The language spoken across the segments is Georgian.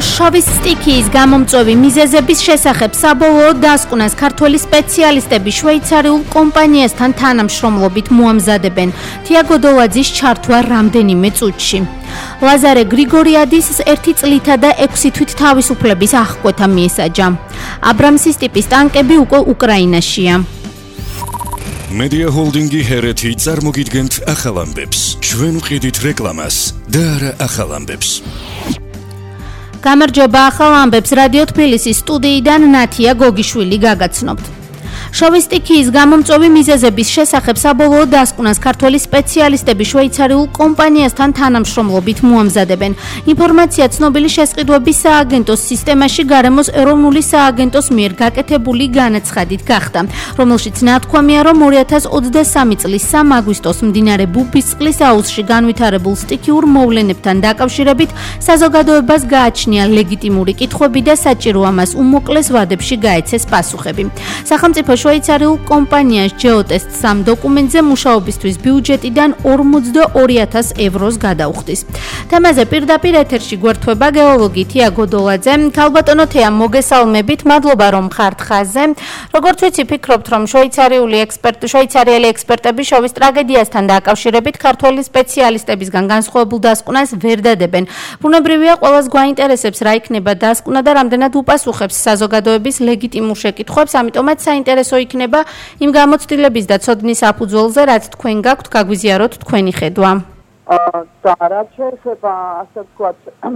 შოვის სტიქიის გამომწვევი მიზეზების შესახებ საბოლოო დასკვნას ქართველი სპეციალისტები შვეიცარიულ კომპანიასთან თანამშრომლობით მოამზადებენ თიაგო დოლაძის ჩართვა რამდენიმე წუთში. ლაზარე გრიგორიადის 1 წლითა და 6 თვით თავისუფლების აღკვეთა მიესაჯა. აბრამსის ტიპის ტანკები უკვე უკრაინაშია. Media Holdingi ჰერეთი წარმოგიდგენთ ახალ ამბებს. ჩვენ ვყიდით რეკლამას და არა ახალ ამბებს. გამარჯობა, ახალ ამბებს რადიო თბილისის სტუდიიდან ნათია გოგიშვილი გაგაცნობთ. შოვის სტიქიის გამომწვევი მიზეზების შესახებ საბოლოო დასკვნას ქართველი სპეციალისტები შვეიცარიულ კომპანიასთან თანამშრომლობით მოამზადებენ. ინფორმაცია ცნობილი შესყიდვების სააგენტოს სისტემაში გარემოს ეროვნული სააგენტოს მიერ გაკეთებული განაცხადით გახდა, რომელშიც ნათქვამია, რომ 2023 წლის 3 აგვისტოს მდინარე ბუბისწყლის აუზში განვითარებულ სტიქიურ მოვლენებთან დაკავშირებით საზოგადოებას გააჩნია ლეგიტიმური კითხვები და საჭირო ამას უმოკლეს ვადებში გაეცეს პასუხები. სახელმწიფო შვეიცარიულ კომპანიას GeoTest 3 დოკუმენტზე მუშაობისთვის ბიუჯეტიდან 42,000 ევროს გადაუხდის. თემაზე პირდაპირ ეთერში გვერდება გეოლოგი თიაგო დოლაძე. ქალბატონო თეა, მოგესალმებით, მადლობა რომ ხართ ხაზზე. როგორც ვიცი, ფიქრობთ, რომ შვეიცარიელი ექსპერტები შოვის ტრაგედიასთან დაკავშირებით ქართველი სპეციალისტებისგან განსხვავებულ დასკვნას ვერ დადებენ. ბუნებრივია, ყველას გვაინტერესებს რა იქნება დასკვნა და რამდენად უპასუხებს საზოგადოების ლეგიტიმურ შეკითხვებს, ამიტომაც საინტერესო იქნება იმ გამოცდილების და ცოდნის საფუძველზე, რაც თქვენ გაქვთ, გაგვიზიაროთ თქვენი ხედვა. და რაც შეეხება, ასე ვთქვათ,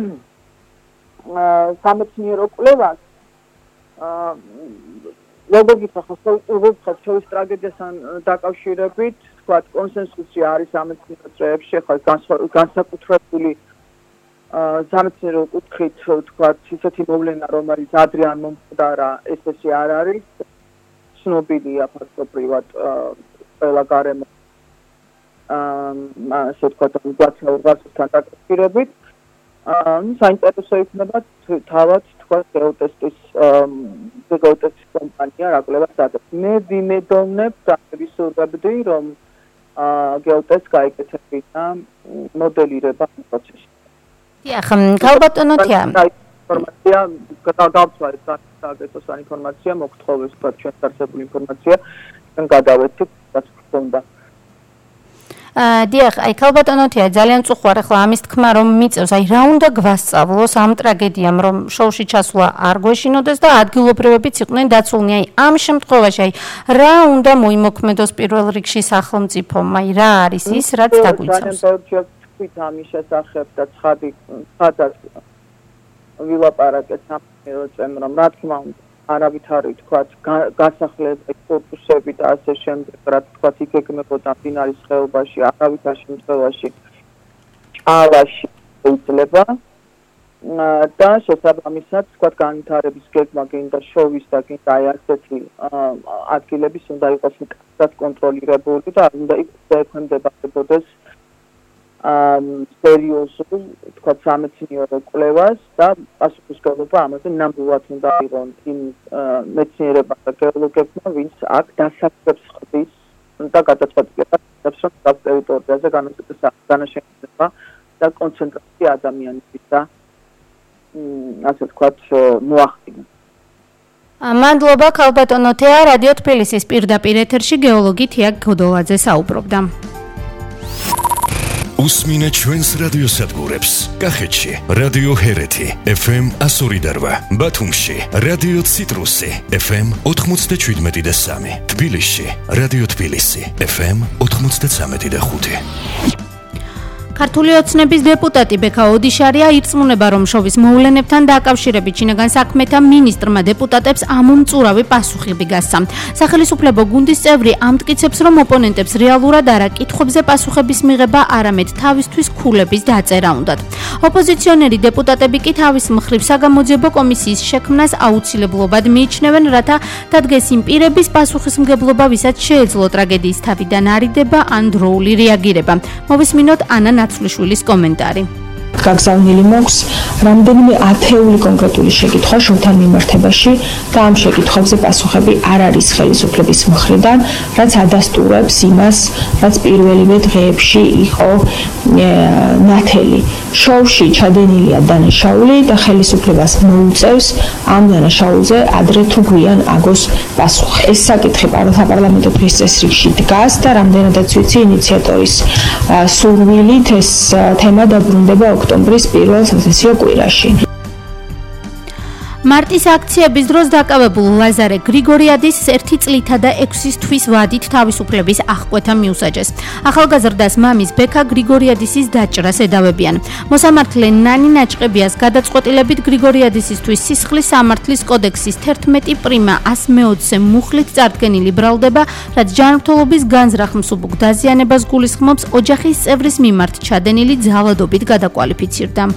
სამეცნიერო კვლევას, როგორ გითხრათ, შოვის ტრაგედიასთან დაკავშირებით, ვთქვათ, კონსენსუსი არის სამეცნიერო წრეებში, ხა განსაკუთრებული სამეცნიერო კუთხით, ვთქვათ, ისეთი მოვლენა, რომელიც ადრე არ მომხდარა, ესე არ არის. ცნობილია ფაქტობრივად ყველა გარემო ასე ვთქვათ, ურბანიზაციასთან დაკავშირებით. საინტერესო იქნება თავად თქვათ GeoTest-ის კომპანია რა კვლევას ადებს. მე ვიმედოვნებ და ვისურვებდი, რომ GeoTest გაეკეთებინა მოდელირება პროცესში. დიახ, ქალბატონო თეა. ინფორმაცია გადავცვალეთ სააგენტოს ინფორმაცია მოგთხოვეს თქვათ ჩვენ არსებული ინფორმაცია ჩვენ გადავეთით რაც გქონდა. დიახ, აი ქალბატონო თეა, ძალიან წუხوار ახლა ამის თქმა რომ მიწევს, აი რა უნდა გვასწავლოს ამ ტრაგედიამ, რომ შოუში ჩასვლა არ გვეშინოდეს და ადგილობრივებიც იყვნენ დაცულნი. აი ამ შემთხვევაში აი რა უნდა მოიმოქმედოს პირველ რიგში სახელმწიფომ, აი რა არის ის, რაც დაგვიცავს. თქვით ამის შესახებ და ცხადად ვილაპარაკეთ სამეცნიერო წრემ, რომ რა თქმა უნდა არავითარი თქვათ გასახლება კორპუსები და ასე შემდეგ, რა თქვათ იგეგმებოდა მდინარის ხეობაში, არავითარ შემთხვევაში ჭალაში შეიძლება და შესაბამისად თქვათ განვითარების გეგმა გინდა შოვის და გინდა აი ასეთი ადგილების უნდა იყოს კარგად კონტროლირებული და უნდა ექვემდებარებოდეს სერიოზულ თქვათ სამეცნიერო კვლევას და პასუხისმგებლობა ამაზე ნამდვილად უნდა იყოს იმ მეცნიერებმა და გეოლოგებმა, ვინც აქ დასაქმებს ხდის და გადაწყვეტილებას იღებს, რომ ამ ტერიტორიაზე განაშენება და კონცენტრაცია ადამიანების და ასე ვთქვათ მოახდინოს. მადლობა ქალბატონო თეა, რადიო თბილისის პირდაპირ ეთერში გეოლოგი თიაგო დოლაძე საუბრობდა. უსმინეთ ჩვენს რადიოსადგურებს. კახეთში რადიო ჰერეთი FM 102.8, ბათუმში რადიო ციტრუსი FM 97.3, თბილისში რადიო თბილისი FM 93.5. ქართული ოცნების დეპუტატი ბექა ოდიშარია ირწმუნება, რომ შოვის მოვლენებთან დაკავშირებით შინაგან საქმეთა მინისტრმა დეპუტატებს ამომწურავი პასუხები გასცა. სახელისუფლებო გუნდის წევრი ამტკიცებს, რომ ოპონენტებს რეალურად არა კითხვებზე პასუხების მიღება, არამედ თავისთვის ქულების დაწერა უნდათ. ოპოზიციონერი დეპუტატები კი თავის მხრივ საგამოძიებო კომისიის შექმნას აუცილებლობად მიიჩნევენ, რათა დადგეს იმ პირების პასუხისმგებლობა, ვისაც შეეძლო ტრაგედიის თავიდან არიდება ან დროული რეაგირება. მოვისმინოთ ანა ნაცვლიშვილის კომენტარი. გაგზავნილი მოქვს რამდენიმე ათეული კონკრეტული შეკითხვა შოვთან მიმართებაში და ამ შეკითხვებზე პასუხები არ არის ხელისუფლების მხრიდან, რაც ადასტურებს იმას, რაც პირველივე დღეებში იყო ნათელი. შოუში ჩადენილია დანაშაული და ხელისუფლებას მოუწევს ამ დანაშაულზე ადრე თუ გვიან აგოს პასუხი. ეს საკითხი საპარლამენტო დღის წესრიგში დგას და რამდენადაც ვიცი ინიციატორის სურვილით ეს თემა დაბრუნდება ოქტომბრის პირველ სასესიო კვირაში. მარტის აქციების დროს დაკავებულ ლაზარე გრიგორიადის 1 წლითა და 6 თვის ვადით თავისუფლების აღკვეთა მიუსაჯეს. ახალგაზრდას მამის ბექა გრიგორიადისის დაჭრას ედავებიან. მოსამართლე ნანი ნაჭყებიას გადაწყვეტილებით გრიგორიადისისთვის სისხლის სამართლის კოდექსის 11 პრიმა 120 მუხლით წარდგენილი ბრალდება, რაც ჯანმრთელობის განზრახ-მსუბუქ დაზიანებას გულისხმობს ოჯახის წევრის მიმართ ჩადენილი ძალადობით გადაკვალიფიცირდა.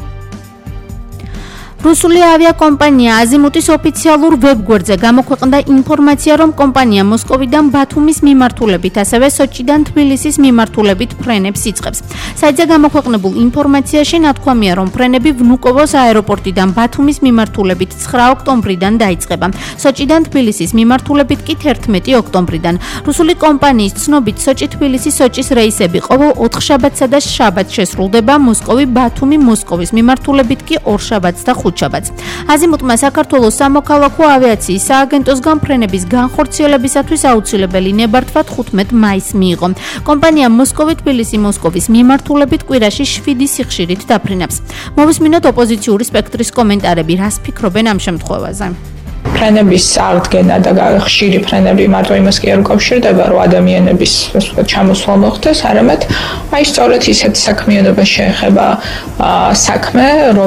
რუსული ავიაკომპანია აზიმუტის ოფიციალურ ვებგვერდზე გამოქვეყნდა ინფორმაცია, რომ კომპანია მოსკოვიდან ბათუმის მიმართულებით, ასევე სოჭიდან თბილისის მიმართულებით ფრენებს იწყებს. საიტზე გამოქვეყნებულ ინფორმაციაში ნათქვამია, რომ ფრენები ვნუკოვოს აეროპორტიდან ბათუმის მიმართულებით 9 ოქტომბრიდან დაიწყება. სოჭიდან თბილისის მიმართულებით კი 11 ოქტომბრიდან. რუსული კომპანიის ცნობით, სოჭი-თბილისი-სოჭის რეისები ყოველ 4 შაბათსა და შაბათს შესრულდება, მოსკოვი-ბათუმი მოსკოვის მიმართულებით კი 2 შაბათს და ხუთშაბათს. აზიმუტმა საქართველოს სამოქალაქო ავიაციის სააგენტოსგან ფრენების განხორციელებისათვის აუცილებელი ნებართვა 15 მაისს მიიღო. კომპანია მოსკოვი-თბილისი-მოსკოვის მიმართულებით კვირაში 7 სიხშირით დაფრინავს. მოვისმინოთ ოპოზიციური სპექტრის კომენტარები, რას ფიქრობენ ამ შემთხვევაზე. ფრენების აღდგენა და ხშირი ფრენები მარტო იმას კი არ უკავშირდება, რომ ადამიანების ჩამოსვლა მოხდეს, არამედ სწორედ ისეთ საქმიანობას შეეხება საქმე,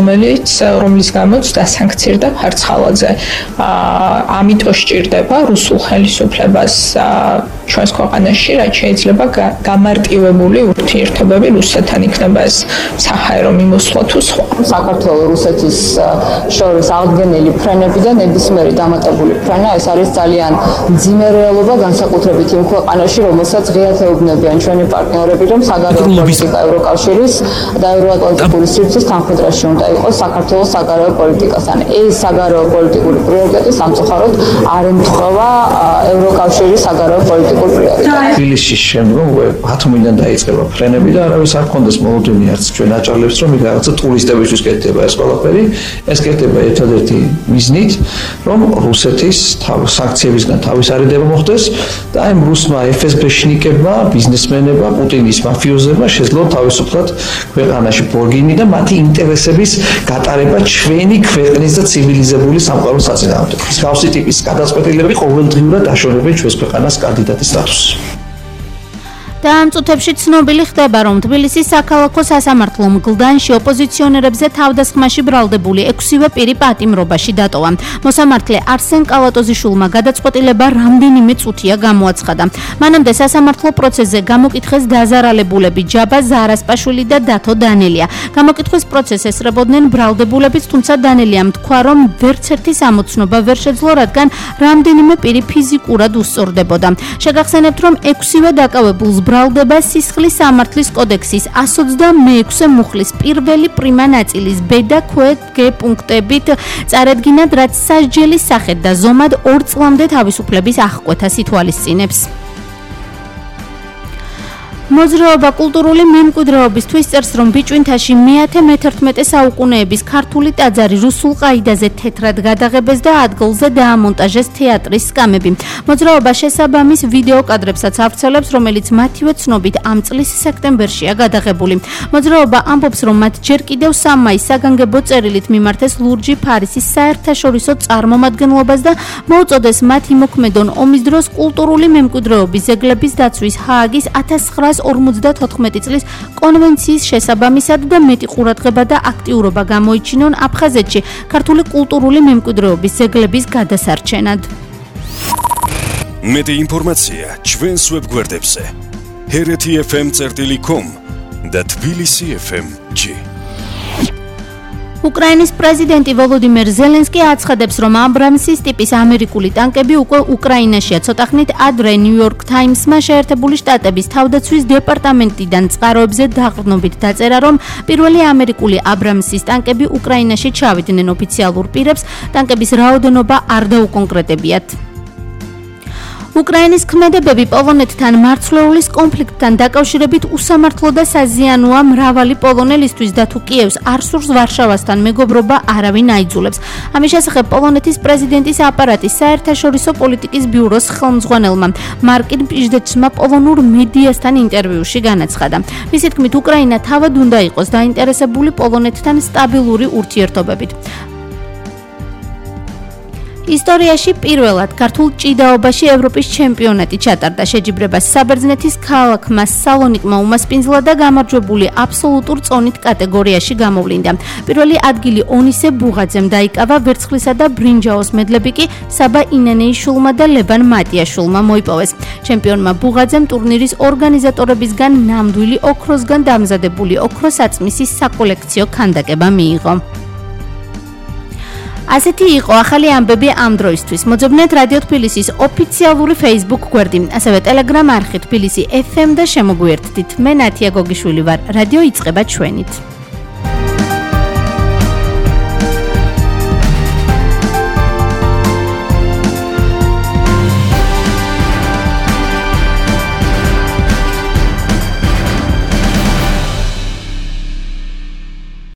რომლის გამოც დასანქცირდა ფარცხალაძე. ამიტომ სჭირდება რუსულ ხელისუფლებას ჩვენს ქვეყანაში, რაც შეიძლება გამარტივებული ურთიერთობები რუსეთთან იქნება ეს საჰაერო მიმოსვლა თუ სხვა. საქართველოს რუსეთის შორის აღდგენილი ფრენები და ნებისმიერი დამატებული ფრენა, ეს არის ძალიან მძიმე რეალობა, განსაკუთრებით იმ ქვეყანაში, რომელსაც ღიად ეუბნებიან ჩვენი პარტნიორები, რომ საგარეო პოლიტიკა ევროკავშირის და ევროატლანტიკური სივრცის თანხმდროში უნდა იყოს საქართველოს საგარეო პოლიტიკასთან. ეს საგარეო პოლიტიკური პრიორიტეტი სამწუხაროდ არ ემთხვევა ევროკავშირის საგარეო პოლიტიკურ პრიორიტეტს. თბილისის შემდგომ ბათუმიდან დაიწყება ფრენები და არავის არ ქონდეს მოლოდინი არც ჩვენ აჭარლებს, რომ რაღაცა ტურისტებისთვის კეთდება ეს ყველაფერი. ეს კეთდება ერთადერთი მიზნით, რომ რუსეთის სანქციებისგან თავის არიდება მოხდეს და აი რუსმა FSB-შნიკებმა, ბიზნესმენებმა, პუტინის მაფიოზებმა შეძლო თავისუფლად ქვეყანაში ბორგინი და მათი ინტერესების გატარება ჩვენი ქვეყნის და ცივილიზებული სამყაროს საწინააღმდეგო. მსგავსი ტიპის გადაწყვეტილებები ყოველდღიურად აშორებენ ჩვენს ქვეყანას კანდიდატის სტატუსს. და ამ წუთებში ცნობილი ხდება, რომ თბილისის საქალაქო სასამართლო მგლდანში ოპოზიციონერებზე თავდასხმაში ბრალდებული 6-ვე პირი პატიმრობაში დატოვა. მოსამართლე არსენ კალატოზიშვილმა გადაწყვეტილება რამდენიმე წუთია გამოაცხადა. მანამდე სასამართლო პროცესზე გამოკითხეს დაზარალებულები ჯაბა ზარასპაშვილი და დათო დანელია. გამოკითხვის პროცესს ესწრებოდნენ ბრალდებულებიც, თუმცა დანელიამ თქვა, რომ ვერცერთი სამოცნობა ვერ შეძლო, რადგან რამდენიმე პირი ფიზიკურად უსწორდებოდა. შეგახსენებთ, რომ 6-ვე დაკავებულს ბრალდება სისხლის სამართლის კოდექსის 126 მუხლის პირველი პრიმა ნაწილის ბ და ქ პუნქტებით წარედგინად, რაც სასჯელის სახედ და ზომად 2 წლამდე თავისუფლების აღკვეთას ითვალისწინებს. მოძრაობა კულტურული მემკვიდრეობისთვის წერს, რომ ბიჭვინთაში მე-11 საუკუნეების ქართული ტაძარი რუსულ ყაიდაზე თეთრად გადაღებეს და ადგილზე დაამონტაჟეს თეატრის სკამები. მოძრაობა შესაბამის ვიდეო კადრებსაც ავრცელებს, რომელიც მათივე ცნობით ამ წლის სექტემბერშია გადაღებული. მოძრაობა ამბობს, რომ მათ ჯერ კიდევ 3 მაისს საგანგებო წერილით მიმართეს ლურჯი ფარისის საერთაშორისო წარმომადგენლობას და მოუწოდეს მათ იმოქმედონ ომის დროს კულტურული მემკვიდრეობის ძეგლების დაცვის ჰააგის 1954 წლის კონვენციის შესაბამისად და მეტი ყურადღება და აქტიურობა გამოიჩინონ აფხაზეთში ქართული კულტურული მემკვიდრეობის ძეგლების გადასარჩენად. მეტი ინფორმაცია ჩვენს ვებგვერდებზე hrt.fm.com და tbilisi.fm.g უკრაინის პრეზიდენტი ვოლოდიმირ ზელენსკი აცხადებს, რომ აბრამსის ტიპის ამერიკული ტანკები უკვე უკრაინაშია. ცოტა ხნით ადრე ნიუ-იორკ ტაიმსმა შეერთებული შტატების თავდაცვის დეპარტამენტიდან წყაროებზე დაყრდნობით დაწერა, რომ პირველი ამერიკული აბრამსის ტანკები უკრაინაში ჩავიდნენ. ოფიციალურ პირებს ტანკების რაოდენობა არ დაუკონკრეტებიათ. უკრაინის ქმედებები პოლონეთთან მარცვლეულის კონფლიქტთან დაკავშირებით უსამართლო და საზიანოა მრავალი პოლონელისთვის და თუ კიევს არ სურს ვარშავასთან მეგობრობა არავინ აიძულებს. ამის შესახებ პოლონეთის პრეზიდენტის აპარატის საერთაშორისო პოლიტიკის ბიუროს ხელმძღვანელმა მარკინ პიჟდეცმა პოლონურ მედიასთან ინტერვიუში განაცხადა. მისი თქმით, უკრაინა თავად უნდა იყოს დაინტერესებული პოლონეთთან სტაბილური ურთიერთობებით. ისტორიაში პირველად ქართულ ჭიდაობაში ევროპის ჩემპიონატი ჩატარდა. შეჯიბრებას საბერძნეთის ქალაქმა სალონიკმა უმასპინძლა და გამარჯვებული აბსოლუტურ წონით კატეგორიაში გამოვლინდა. პირველი ადგილი ონისე ბუღაძემ დაიკავა, ვერცხლისა და ბრინჯაოს მედლები კი საბა ინანეიშვილმა და ლებან მატიაშვილმა მოიპოვეს. ჩემპიონმა ბუღაძემ ტურნირის ორგანიზატორებისგან ნამდვილი ოქროსგან დამზადებული ოქროსაწმისის საკოლექციო ქანდაკება მიიღო. ასეთი იყო ახალი ამბები ამ დროისთვის. მოძებნეთ რადიო თბილისის ოფიციალური Facebook გვერდი, ასევე Telegram არხი თბილისი FM და შემოგვიერთდით. მე ნათია გოგიშვილი ვარ. რადიო იწყება ჩვენით.